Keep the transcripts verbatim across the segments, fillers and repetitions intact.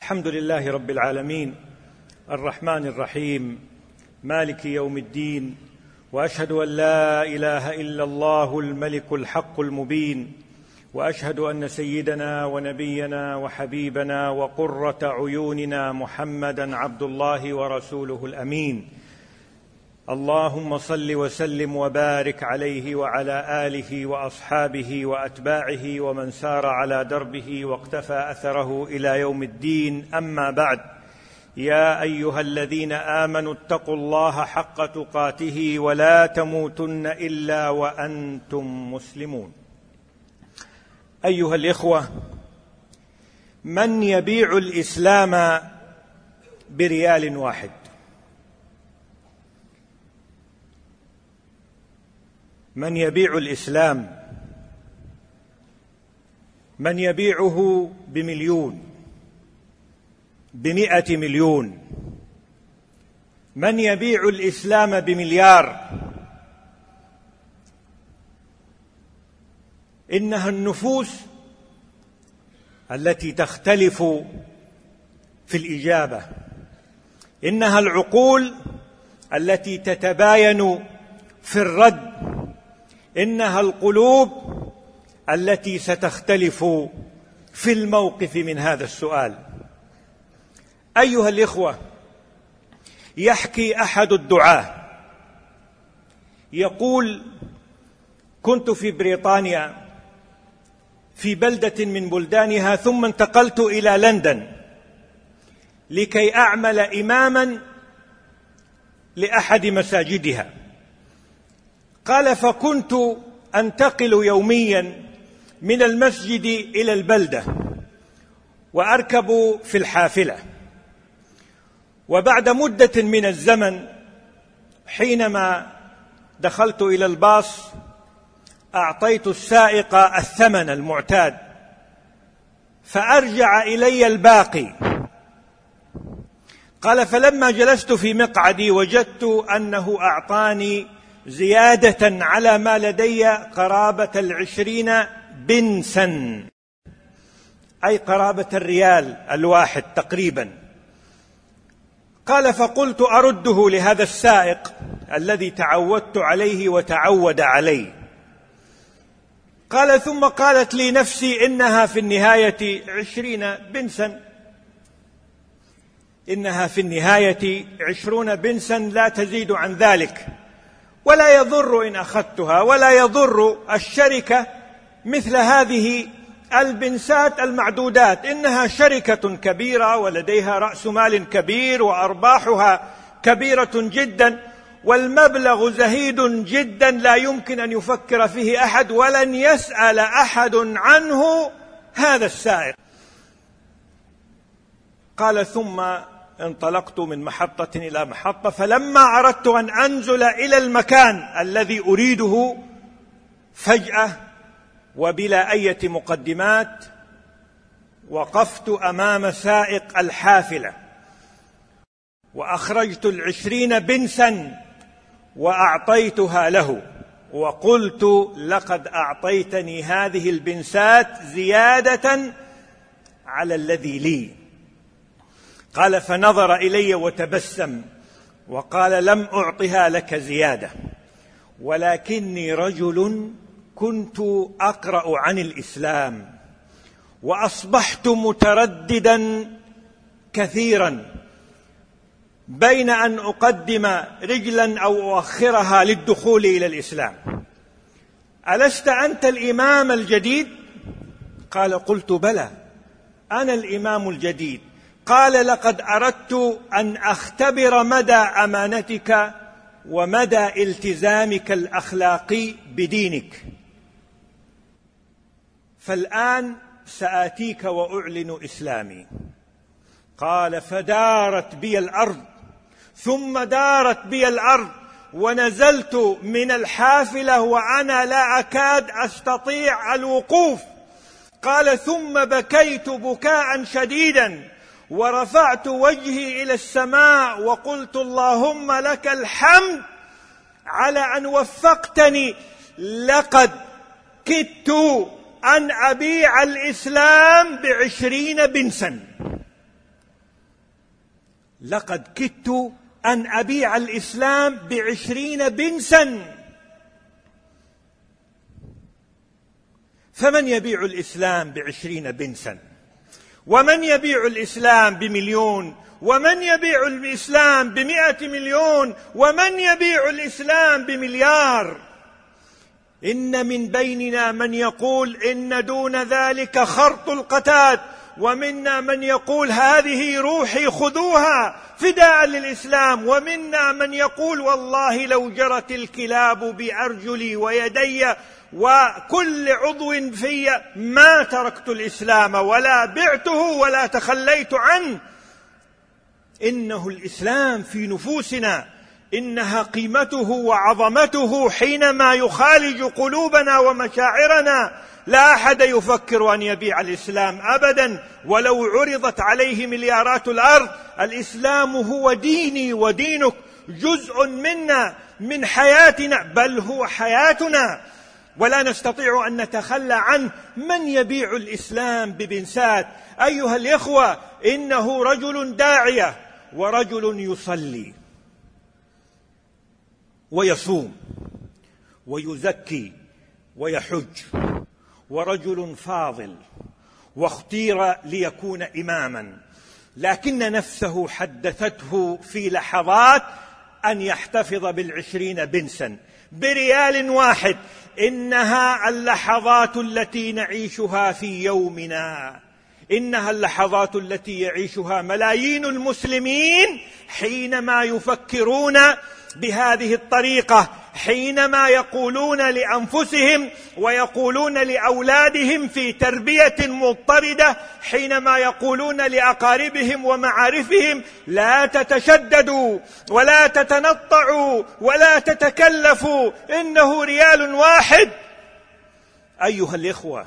الحمد لله رب العالمين الرحمن الرحيم مالك يوم الدين، وأشهد أن لا إله إلا الله الملك الحق المبين، وأشهد أن سيدنا ونبينا وحبيبنا وقرة عيوننا محمدًا عبد الله ورسوله الأمين. اللهم صل وسلم وبارك عليه وعلى آله وأصحابه وأتباعه ومن سار على دربه واقتفى أثره إلى يوم الدين. أما بعد، يا أيها الذين آمنوا اتقوا الله حق تقاته ولا تموتن إلا وأنتم مسلمون. أيها الإخوة، من يبيع الإسلام بريال واحد؟ من يبيع الإسلام؟ من يبيعه بمليون، بمئة مليون؟ من يبيع الإسلام بمليار؟ إنها النفوس التي تختلف في الإجابة، إنها العقول التي تتباين في الرد، إنها القلوب التي ستختلف في الموقف من هذا السؤال. أيها الإخوة، يحكي أحد الدعاة يقول: كنت في بريطانيا في بلدة من بلدانها، ثم انتقلت إلى لندن لكي أعمل إماماً لأحد مساجدها. قال: فكنت أنتقل يومياً من المسجد إلى البلدة وأركب في الحافلة، وبعد مدة من الزمن حينما دخلت إلى الباص أعطيت السائق الثمن المعتاد فأرجع إلي الباقي. قال: فلما جلست في مقعدي وجدت أنه أعطاني زيادة على ما لدي قرابة العشرين بنسا، أي قرابة الريال الواحد تقريبا. قال: فقلت أرده لهذا السائق الذي تعودت عليه وتعود علي. قال: ثم قالت لي نفسي إنها في النهاية عشرين بنسا، إنها في النهاية عشرون بنسا لا تزيد عن ذلك، ولا يضر إن أخذتها، ولا يضر الشركة مثل هذه البنسات المعدودات، إنها شركة كبيرة ولديها رأس مال كبير وأرباحها كبيرة جدا، والمبلغ زهيد جدا لا يمكن أن يفكر فيه أحد، ولن يسأل أحد عنه هذا السائق. قال: ثم انطلقت من محطة إلى محطة، فلما أردت أن أنزل إلى المكان الذي أريده فجأة وبلا أي مقدمات وقفت أمام سائق الحافلة وأخرجت العشرين بنسا وأعطيتها له، وقلت: لقد أعطيتني هذه البنسات زيادة على الذي لي. قال: فنظر إلي وتبسم وقال: لم أعطها لك زيادة، ولكني رجل كنت أقرأ عن الإسلام، وأصبحت مترددا كثيرا بين أن أقدم رجلا أو أؤخرها للدخول إلى الإسلام. ألست أنت الإمام الجديد؟ قال: قلت: بلى، أنا الإمام الجديد. قال: لقد أردت أن أختبر مدى أمانتك ومدى التزامك الأخلاقي بدينك، فالآن سآتيك وأعلن إسلامي. قال: فدارت بي الأرض ثم دارت بي الأرض، ونزلت من الحافلة وأنا لا أكاد أستطيع الوقوف. قال: ثم بكيت بكاء شديدا ورفعت وجهي إلى السماء وقلت: اللهم لك الحمد على أن وفقتني، لقد كدت أن أبيع الإسلام بعشرين بنسا. لقد كدت أن أبيع الإسلام بعشرين بنسا. فمن يبيع الإسلام بعشرين بنسا؟ ومن يبيع الإسلام بمليون؟ ومن يبيع الإسلام بمئة مليون؟ ومن يبيع الإسلام بمليار؟ إن من بيننا من يقول إن دون ذلك خرط القتاد، ومنا من يقول هذه روحي خذوها فداء للإسلام، ومنا من يقول والله لو جرت الكلاب بأرجلي ويدي وكل عضو في ما تركت الإسلام ولا بعته ولا تخليت عنه. إنه الإسلام في نفوسنا، إنها قيمته وعظمته حينما يخالج قلوبنا ومشاعرنا. لا أحد يفكر أن يبيع الإسلام أبدا، ولو عرضت عليه مليارات الأرض. الإسلام هو ديني ودينك، جزء منا من حياتنا، بل هو حياتنا، ولا نستطيع أن نتخلى عنه. من يبيع الإسلام ببنسات؟ أيها الإخوة، إنه رجل داعية ورجل يصلي ويصوم ويزكي ويحج، ورجل فاضل واختير ليكون إماما، لكن نفسه حدثته في لحظات أن يحتفظ بالعشرين بنسا بريال واحد. إنها اللحظات التي نعيشها في يومنا، إنها اللحظات التي يعيشها ملايين المسلمين حينما يفكرون بهذه الطريقة، حينما يقولون لأنفسهم ويقولون لأولادهم في تربية مضطردة، حينما يقولون لأقاربهم ومعارفهم لا تتشددوا ولا تتنطعوا ولا تتكلفوا، إنه ريال واحد. أيها الإخوة،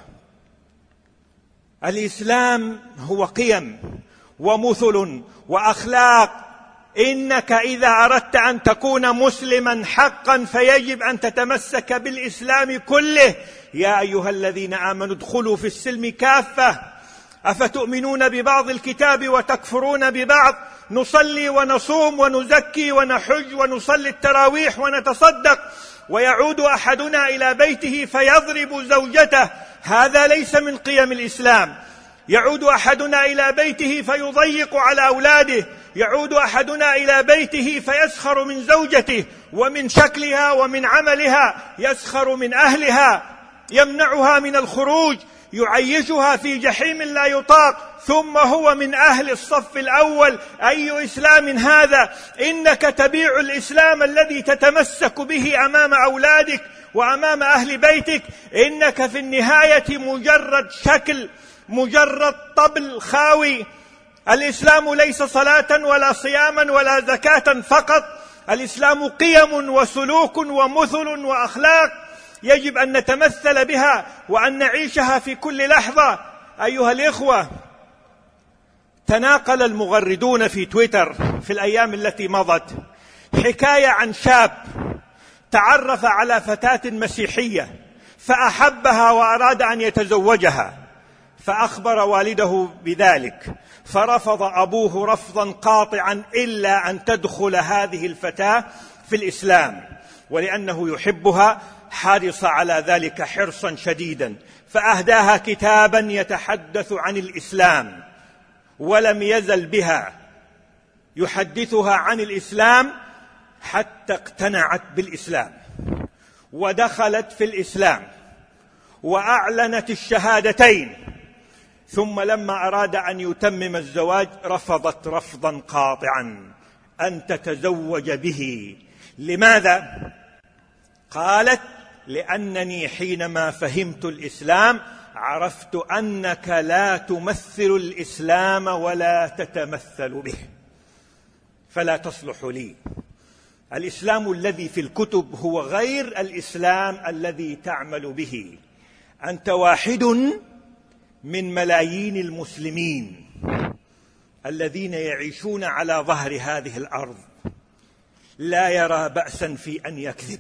الإسلام هو قيم ومثل وأخلاق. إنك إذا أردت أن تكون مسلما حقا فيجب أن تتمسك بالإسلام كله. يا أيها الذين آمنوا ادخلوا في السلم كافة، أفتؤمنون ببعض الكتاب وتكفرون ببعض؟ نصلي ونصوم ونزكي ونحج ونصلي التراويح ونتصدق، ويعود أحدنا إلى بيته فيضرب زوجته، هذا ليس من قيم الإسلام. يعود أحدنا إلى بيته فيضيق على أولاده، يعود أحدنا إلى بيته فيسخر من زوجته ومن شكلها ومن عملها، يسخر من أهلها، يمنعها من الخروج، يعيشها في جحيم لا يطاق، ثم هو من أهل الصف الأول. أي إسلام هذا؟ إنك تبيع الإسلام الذي تتمسك به أمام أولادك وأمام أهل بيتك. إنك في النهاية مجرد شكل، مجرد طبل خاوي. الإسلام ليس صلاة ولا صياما ولا زكاة فقط، الإسلام قيم وسلوك ومثل وأخلاق يجب أن نتمثل بها وأن نعيشها في كل لحظة. أيها الإخوة، تناقل المغردون في تويتر في الأيام التي مضت حكاية عن شاب تعرف على فتاة مسيحية فأحبها وأراد أن يتزوجها، فأخبر والده بذلك، فرفض أبوه رفضا قاطعا إلا أن تدخل هذه الفتاة في الإسلام، ولأنه يحبها حرص على ذلك حرصا شديدا، فأهداها كتابا يتحدث عن الإسلام، ولم يزل بها يحدثها عن الإسلام حتى اقتنعت بالإسلام ودخلت في الإسلام وأعلنت الشهادتين. ثم لما أراد أن يتمم الزواج رفضت رفضا قاطعا أن تتزوج به. لماذا؟ قالت: لأنني حينما فهمت الإسلام عرفت أنك لا تمثل الإسلام ولا تتمثل به، فلا تصلح لي. الإسلام الذي في الكتب هو غير الإسلام الذي تعمل به. أنت واحد من ملايين المسلمين الذين يعيشون على ظهر هذه الأرض، لا يرى بأسا في أن يكذب،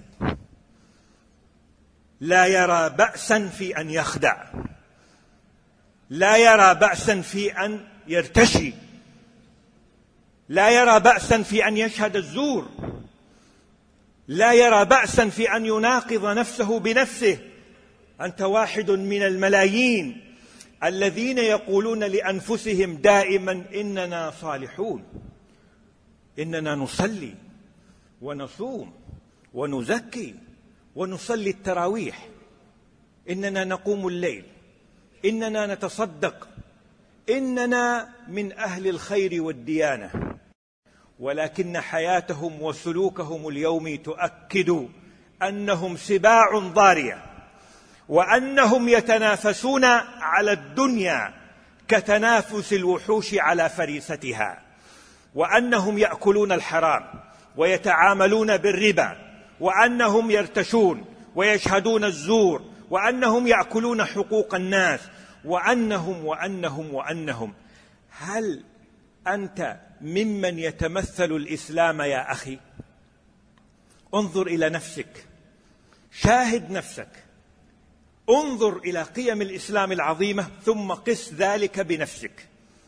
لا يرى بأسا في أن يخدع، لا يرى بأسا في أن يرتشي، لا يرى بأسا في أن يشهد الزور، لا يرى بأسا في أن يناقض نفسه بنفسه. أنت واحد من الملايين الذين يقولون لأنفسهم دائما إننا صالحون، إننا نصلي ونصوم ونزكي ونصلي التراويح، إننا نقوم الليل، إننا نتصدق، إننا من أهل الخير والديانة. ولكن حياتهم وسلوكهم اليومي تؤكد أنهم سباع ضارية، وأنهم يتنافسون على الدنيا كتنافس الوحوش على فريستها، وأنهم يأكلون الحرام ويتعاملون بالربا، وأنهم يرتشون ويشهدون الزور، وأنهم يأكلون حقوق الناس، وأنهم وأنهم وأنهم. هل أنت ممن يتمثل الإسلام يا أخي؟ انظر إلى نفسك، شاهد نفسك، انظر إلى قيم الإسلام العظيمة، ثم قس ذلك بنفسك.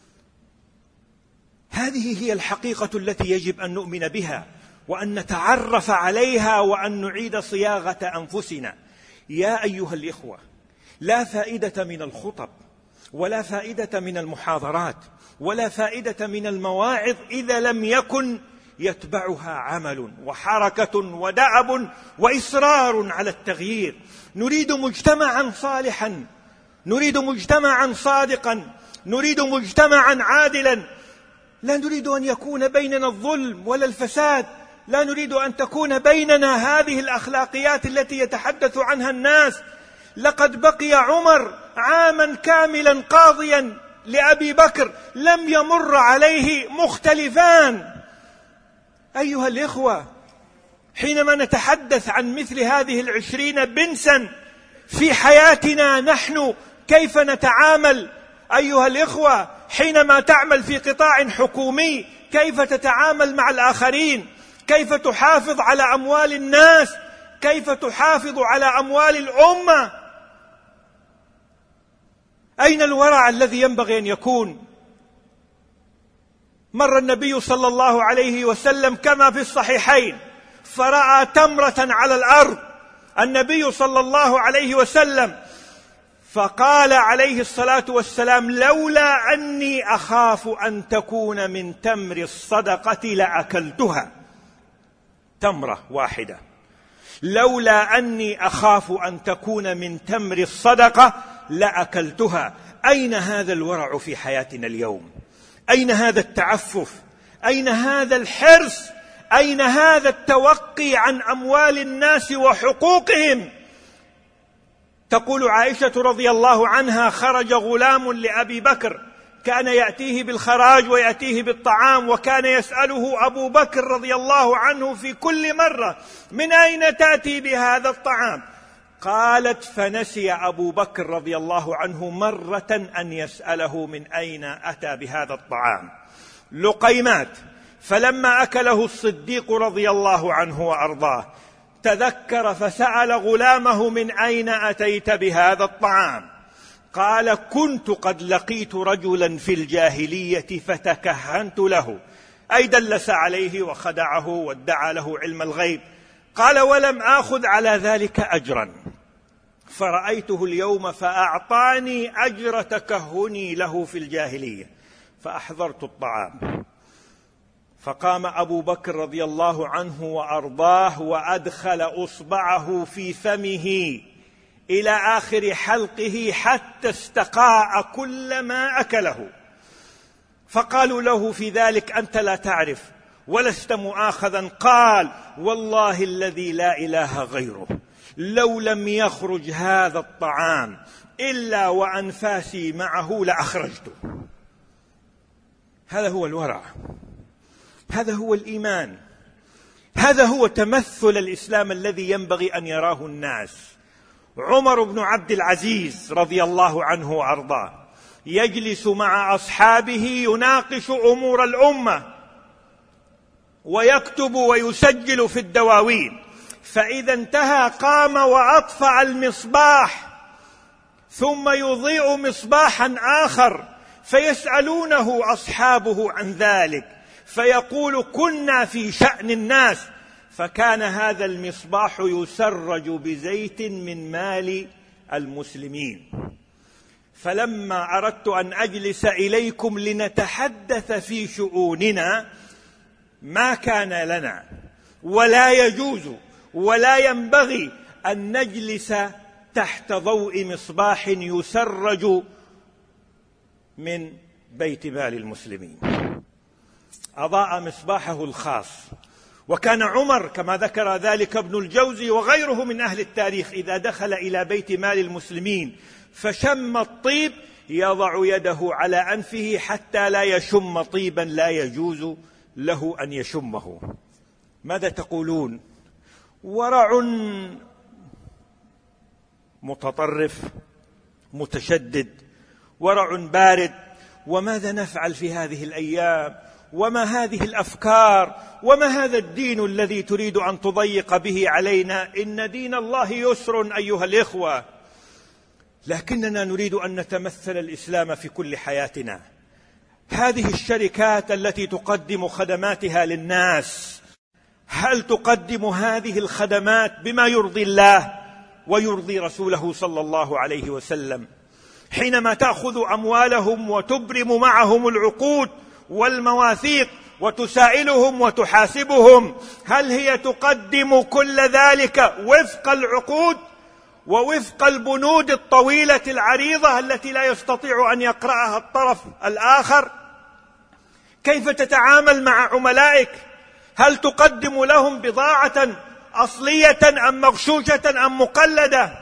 هذه هي الحقيقة التي يجب أن نؤمن بها، وأن نتعرف عليها، وأن نعيد صياغة أنفسنا. يا أيها الإخوة، لا فائدة من الخطب، ولا فائدة من المحاضرات، ولا فائدة من المواعظ إذا لم يكن يتبعها عمل وحركة ودأب وإصرار على التغيير. نريد مجتمعا صالحا، نريد مجتمعا صادقا، نريد مجتمعا عادلا. لا نريد أن يكون بيننا الظلم ولا الفساد، لا نريد أن تكون بيننا هذه الأخلاقيات التي يتحدث عنها الناس. لقد بقي عمر عاما كاملا قاضيا لأبي بكر، لم يمر عليه مختلفان. أيها الإخوة، حينما نتحدث عن مثل هذه العشرين بنسا في حياتنا نحن، كيف نتعامل؟ أيها الإخوة، حينما تعمل في قطاع حكومي كيف تتعامل مع الآخرين؟ كيف تحافظ على أموال الناس؟ كيف تحافظ على أموال الأمة؟ أين الورع الذي ينبغي أن يكون؟ مر النبي صلى الله عليه وسلم كما في الصحيحين فرأى تمرة على الأرض، النبي صلى الله عليه وسلم فقال عليه الصلاة والسلام: لولا أني أخاف أن تكون من تمر الصدقة لأكلتها. تمرة واحدة، لولا أني أخاف أن تكون من تمر الصدقة لأكلتها. أين هذا الورع في حياتنا اليوم؟ أين هذا التعفف؟ أين هذا الحرص؟ أين هذا التوقي عن أموال الناس وحقوقهم؟ تقول عائشة رضي الله عنها: خرج غلام لأبي بكر، كان يأتيه بالخراج ويأتيه بالطعام، وكان يسأله أبو بكر رضي الله عنه في كل مرة: من أين تأتي بهذا الطعام؟ قالت: فنسي أبو بكر رضي الله عنه مرة أن يسأله من أين أتى بهذا الطعام. لقيمات. فلما أكله الصديق رضي الله عنه وأرضاه تذكر فسأل غلامه: من أين أتيت بهذا الطعام؟ قال: كنت قد لقيت رجلا في الجاهلية فتكهنت له، أي دلس عليه وخدعه وادعى له علم الغيب. قال: ولم آخذ على ذلك أجرا، فرأيته اليوم فأعطاني أجر تكهني له في الجاهلية، فأحضرت الطعام. فقام أبو بكر رضي الله عنه وأرضاه وأدخل أصبعه في فمه إلى آخر حلقه حتى استقاء كل ما أكله. فقالوا له في ذلك: أنت لا تعرف ولست مؤاخذا. قال: والله الذي لا إله غيره، لو لم يخرج هذا الطعام إلا وأنفاسي معه لأخرجته. هذا هو الورع، هذا هو الإيمان، هذا هو تمثل الإسلام الذي ينبغي أن يراه الناس. عمر بن عبد العزيز رضي الله عنه وأرضاه يجلس مع أصحابه يناقش أمور الأمة ويكتب ويسجل في الدواوين، فإذا انتهى قام وأطفأ المصباح ثم يضيء مصباحا آخر، فيسألونه أصحابه عن ذلك، فيقول كنا في شأن الناس، فكان هذا المصباح يسرج بزيت من مال المسلمين. فلما أردت أن أجلس إليكم لنتحدث في شؤوننا ما كان لنا ولا يجوز ولا ينبغي أن نجلس تحت ضوء مصباح يسرج من بيت مال المسلمين. أضاء مصباحه الخاص. وكان عمر كما ذكر ذلك ابن الجوزي وغيره من أهل التاريخ إذا دخل إلى بيت مال المسلمين فشم الطيب يضع يده على أنفه حتى لا يشم طيبا لا يجوز له أن يشمه. ماذا تقولون؟ ورع متطرف متشدد، ورع بارد. وماذا نفعل في هذه الأيام؟ وما هذه الأفكار؟ وما هذا الدين الذي تريد أن تضيق به علينا؟ إن دين الله يسر أيها الإخوة، لكننا نريد أن نتمثل الإسلام في كل حياتنا. هذه الشركات التي تقدم خدماتها للناس، هل تقدم هذه الخدمات بما يرضي الله ويرضي رسوله صلى الله عليه وسلم؟ حينما تأخذ أموالهم وتبرم معهم العقود والمواثيق وتسائلهم وتحاسبهم، هل هي تقدم كل ذلك وفق العقود ووفق البنود الطويلة العريضة التي لا يستطيع أن يقرأها الطرف الآخر؟ كيف تتعامل مع عملائك؟ هل تقدم لهم بضاعة أصلية أم مغشوشة أم مقلدة؟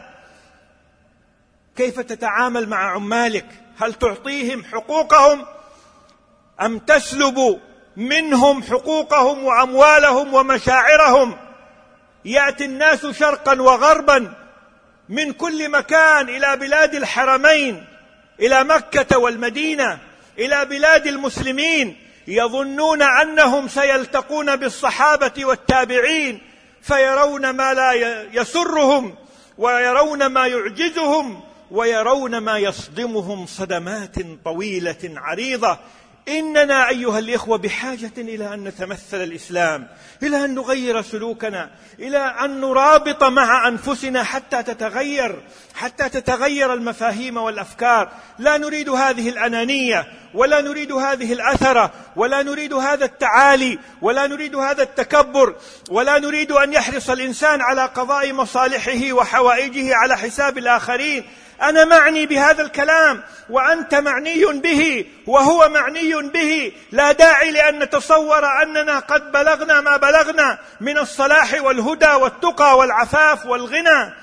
كيف تتعامل مع عمالك؟ هل تعطيهم حقوقهم أم تسلب منهم حقوقهم وأموالهم ومشاعرهم؟ يأتي الناس شرقا وغربا من كل مكان إلى بلاد الحرمين، إلى مكة والمدينة، إلى بلاد المسلمين، يظنون أنهم سيلتقون بالصحابة والتابعين فيرون ما لا يسرهم ويرون ما يعجزهم ويرون ما يصدمهم صدمات طويلة عريضة. إننا أيها الإخوة بحاجة إلى أن نتمثل الإسلام، إلى أن نغير سلوكنا، إلى أن نرابط مع أنفسنا حتى تتغير حتى تتغير المفاهيم والأفكار. لا نريد هذه الأنانية، ولا نريد هذه الأثرة، ولا نريد هذا التعالي، ولا نريد هذا التكبر، ولا نريد أن يحرص الإنسان على قضاء مصالحه وحوائجه على حساب الآخرين. أنا معني بهذا الكلام وأنت معني به وهو معني به. لا داعي لأن نتصور أننا قد بلغنا ما بلغنا من الصلاح والهدى والتقى والعفاف والغنى.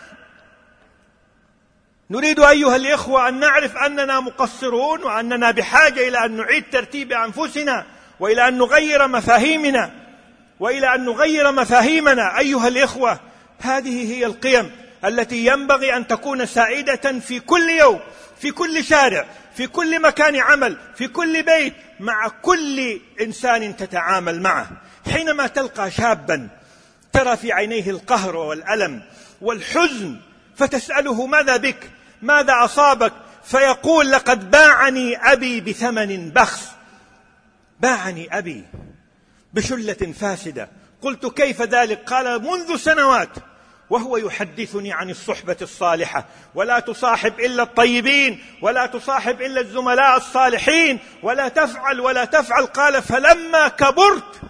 نريد أيها الإخوة أن نعرف أننا مقصرون وأننا بحاجة إلى أن نعيد ترتيب أنفسنا وإلى أن نغير مفاهيمنا وإلى أن نغير مفاهيمنا. أيها الإخوة، هذه هي القيم التي ينبغي أن تكون سائدة في كل يوم، في كل شارع، في كل مكان عمل، في كل بيت، مع كل إنسان تتعامل معه. حينما تلقى شابا ترى في عينيه القهر والألم والحزن فتسأله ماذا بك؟ ماذا أصابك؟ فيقول لقد باعني أبي بثمن بخس، باعني أبي بشلة فاسدة. قلت كيف ذلك؟ قال منذ سنوات وهو يحدثني عن الصحبة الصالحة، ولا تصاحب إلا الطيبين، ولا تصاحب إلا الزملاء الصالحين، ولا تفعل ولا تفعل. قال فلما كبرت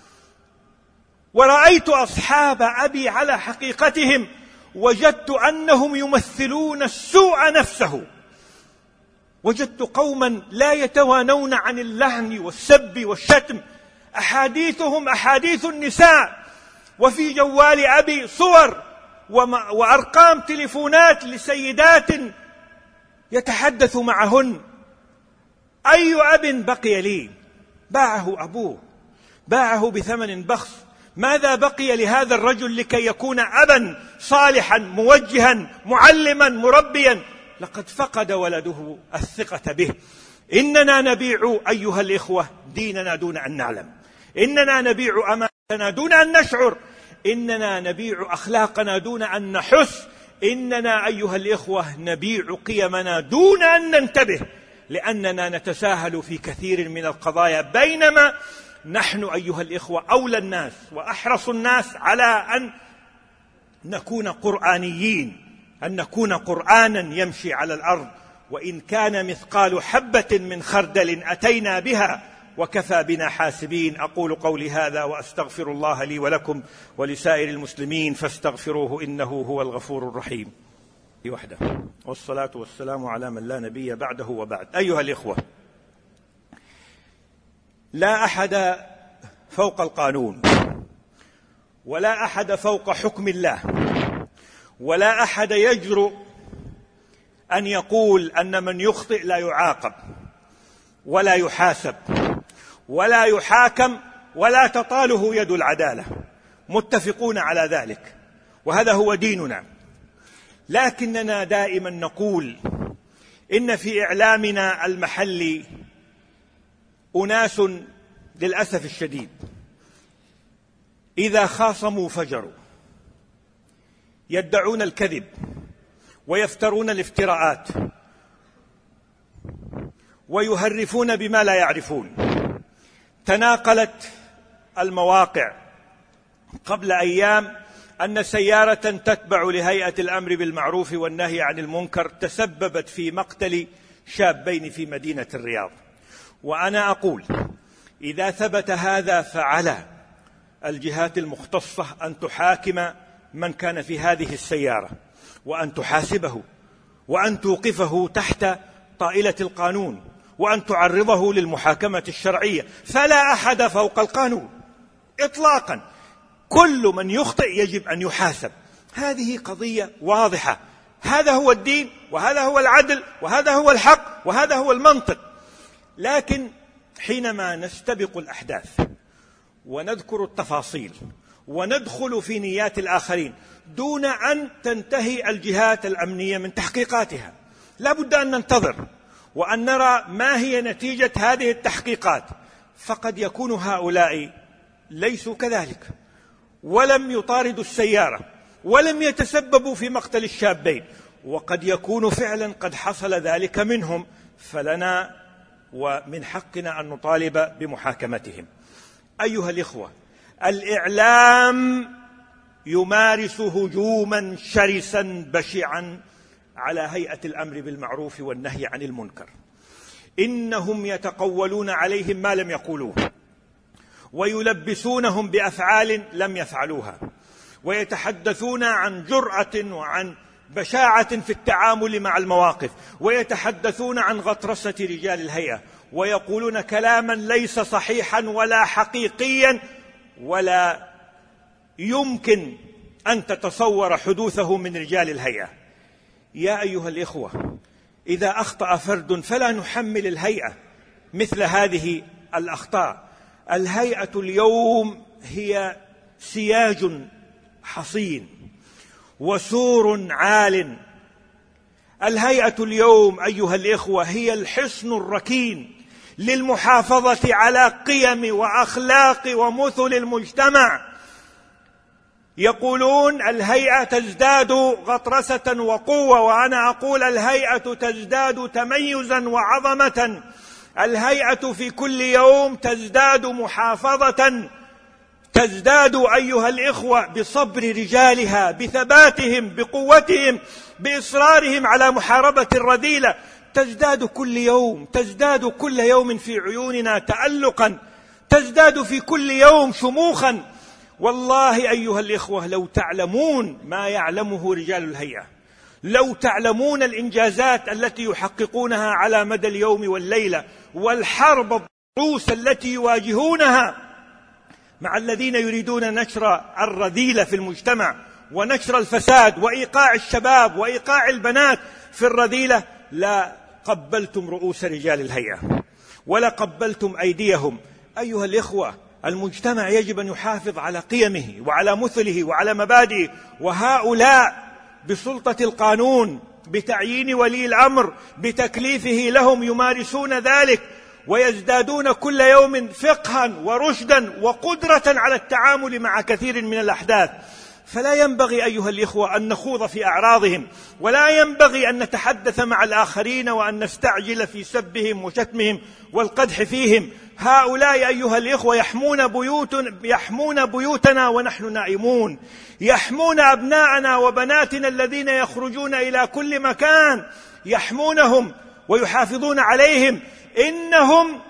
ورأيت أصحاب أبي على حقيقتهم وجدت أنهم يمثلون السوء نفسه. وجدت قوما لا يتوانون عن اللعن والسب والشتم، أحاديثهم أحاديث النساء، وفي جوال أبي صور وأرقام تليفونات لسيدات يتحدث معهن. أي أب بقي لي؟ باعه أبوه، باعه بثمن بخس. ماذا بقي لهذا الرجل لكي يكون أبا صالحا موجها معلما مربيا؟ لقد فقد ولده الثقة به. إننا نبيع أيها الإخوة ديننا دون أن نعلم، إننا نبيع أمانتنا دون أن نشعر، إننا نبيع أخلاقنا دون أن نحس، إننا أيها الإخوة نبيع قيمنا دون أن ننتبه، لأننا نتساهل في كثير من القضايا، بينما نحن أيها الإخوة أولى الناس وأحرص الناس على أن نكون قرآنيين، أن نكون قرآنا يمشي على الأرض، وإن كان مثقال حبة من خردل أتينا بها وكفى بنا حاسبين. أقول قولي هذا وأستغفر الله لي ولكم ولسائر المسلمين فاستغفروه إنه هو الغفور الرحيم وحده، والصلاة والسلام على من لا نبي بعده وبعد. أيها الإخوة، لا أحد فوق القانون، ولا أحد فوق حكم الله، ولا أحد يجرؤ أن يقول أن من يخطئ لا يعاقب ولا يحاسب ولا يحاكم ولا تطاله يد العدالة. متفقون على ذلك، وهذا هو ديننا. لكننا دائما نقول إن في إعلامنا المحلي أناس للأسف الشديد إذا خاصموا فجروا، يدعون الكذب ويفترون الافتراءات ويهرفون بما لا يعرفون. تناقلت المواقع قبل أيام أن سيارة تتبع لهيئة الأمر بالمعروف والنهي عن المنكر تسببت في مقتل شابين في مدينة الرياض. وأنا أقول إذا ثبت هذا فعلى الجهات المختصة أن تحاكم من كان في هذه السيارة، وأن تحاسبه، وأن توقفه تحت طائلة القانون، وأن تعرضه للمحاكمة الشرعية. فلا أحد فوق القانون إطلاقا، كل من يخطئ يجب أن يحاسب. هذه قضية واضحة، هذا هو الدين، وهذا هو العدل، وهذا هو الحق، وهذا هو المنطق. لكن حينما نستبق الأحداث ونذكر التفاصيل وندخل في نيات الآخرين دون أن تنتهي الجهات الأمنية من تحقيقاتها، لا بد أن ننتظر وأن نرى ما هي نتيجة هذه التحقيقات. فقد يكون هؤلاء ليسوا كذلك، ولم يطاردوا السيارة، ولم يتسببوا في مقتل الشابين، وقد يكون فعلا قد حصل ذلك منهم، فلنا ومن حقنا أن نطالب بمحاكمتهم. أيها الإخوة، الإعلام يمارس هجوما شرسا بشعا على هيئة الأمر بالمعروف والنهي عن المنكر. إنهم يتقولون عليهم ما لم يقولوه، ويلبسونهم بأفعال لم يفعلوها، ويتحدثون عن جرأة وعن بشاعة في التعامل مع المواقف، ويتحدثون عن غطرسة رجال الهيئة، ويقولون كلاما ليس صحيحا ولا حقيقيا ولا يمكن أن تتصور حدوثه من رجال الهيئة. يا أيها الإخوة، إذا أخطأ فرد فلا نحمل الهيئة مثل هذه الأخطاء. الهيئة اليوم هي سياج حصين وسور عال. الهيئة اليوم أيها الإخوة هي الحصن الركين للمحافظة على قيم وأخلاق ومثل المجتمع. يقولون الهيئة تزداد غطرسة وقوة، وأنا أقول الهيئة تزداد تميزا وعظمة. الهيئة في كل يوم تزداد محافظة، تزداد أيها الإخوة بصبر رجالها، بثباتهم، بقوتهم، بإصرارهم على محاربة الرذيلة. تزداد كل يوم، تزداد كل يوم في عيوننا تألقا، تزداد في كل يوم شموخا. والله أيها الإخوة، لو تعلمون ما يعلمه رجال الهيئة، لو تعلمون الإنجازات التي يحققونها على مدى اليوم والليلة، والحرب الضروس التي يواجهونها مع الذين يريدون نشر الرذيلة في المجتمع ونشر الفساد وإيقاع الشباب وإيقاع البنات في الرذيلة، لا قبلتم رؤوس رجال الهيئة ولا قبلتم أيديهم. أيها الإخوة، المجتمع يجب أن يحافظ على قيمه وعلى مثله وعلى مبادئه، وهؤلاء بسلطة القانون، بتعيين ولي الأمر، بتكليفه لهم يمارسون ذلك، ويزدادون كل يوم فقها ورشدا وقدرة على التعامل مع كثير من الأحداث. فلا ينبغي أيها الإخوة أن نخوض في أعراضهم، ولا ينبغي أن نتحدث مع الآخرين وأن نستعجل في سبهم وشتمهم والقدح فيهم. هؤلاء أيها الإخوة يحمون بيوت يحمون بيوتنا ونحن نائمون، يحمون أبناءنا وبناتنا الذين يخرجون إلى كل مكان، يحمونهم ويحافظون عليهم. إنهم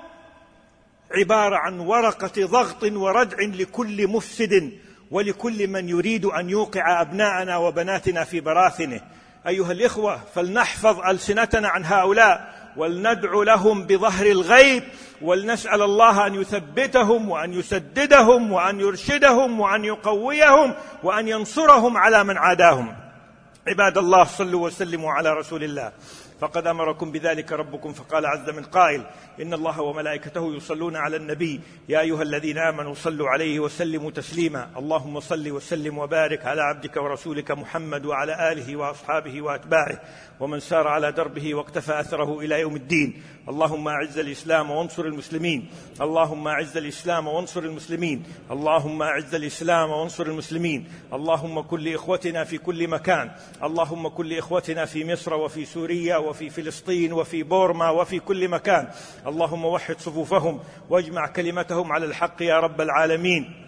عبارة عن ورقة ضغط وردع لكل مفسد ولكل من يريد أن يوقع أبناءنا وبناتنا في براثنه. أيها الإخوة، فلنحفظ ألسنتنا عن هؤلاء ولندعو لهم بظهر الغيب، ولنسأل الله أن يثبتهم وأن يسددهم وأن يرشدهم وأن يقويهم وأن ينصرهم على من عاداهم. عباد الله، صلوا وسلموا على رسول الله، فقد أمركم بذلك ربكم، فقال عز من قائل: إن الله وملائكته يصلون على النبي يا أيها الذين آمنوا صلوا عليه وسلموا تسليما. اللهم صل وسلم وبارك على عبدك ورسولك محمد وعلى آله وأصحابه وأتباعه ومن سار على دربه واقتفى أثره إلى يوم الدين. اللهم أعز الإسلام وانصر المسلمين، اللهم أعز الإسلام وانصر المسلمين، اللهم أعز الإسلام وانصر المسلمين. اللهم كن لإخوتنا في كل مكان، اللهم كن لإخوتنا في مصر وفي سوريا وفي فلسطين وفي بورما وفي كل مكان. اللهم وحد صفوفهم واجمع كلمتهم على الحق يا رب العالمين.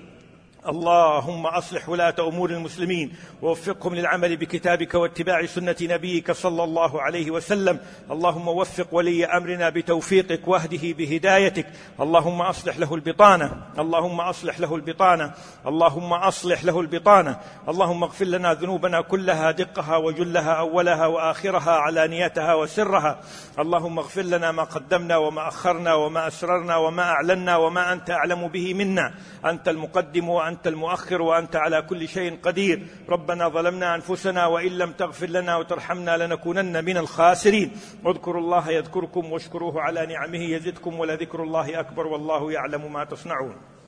اللهم أصلح ولاة أمور المسلمين ووفقهم للعمل بكتابك واتباع سنة نبيك صلى الله عليه وسلم. اللهم وفق ولي أمرنا بتوفيقك واهده بهدايتك. اللهم أصلح له البطانة، اللهم أصلح له البطانة، اللهم أصلح له البطانة. اللهم اغفر لنا ذنوبنا كلها، دقها وجلها، أولها وآخرها، علانيتها وسرها. اللهم اغفر لنا ما قدمنا وما أخرنا وما أسررنا وما أعلنا وما أنت أعلم به منا. أنت المقدم وأنت أنت المؤخر وأنت على كل شيء قدير. ربنا ظلمنا أنفسنا وإن لم تغفر لنا وترحمنا لنكونن من الخاسرين. اذكروا الله يذكركم واشكروه على نعمه يزدكم ولذكر الله أكبر والله يعلم ما تصنعون.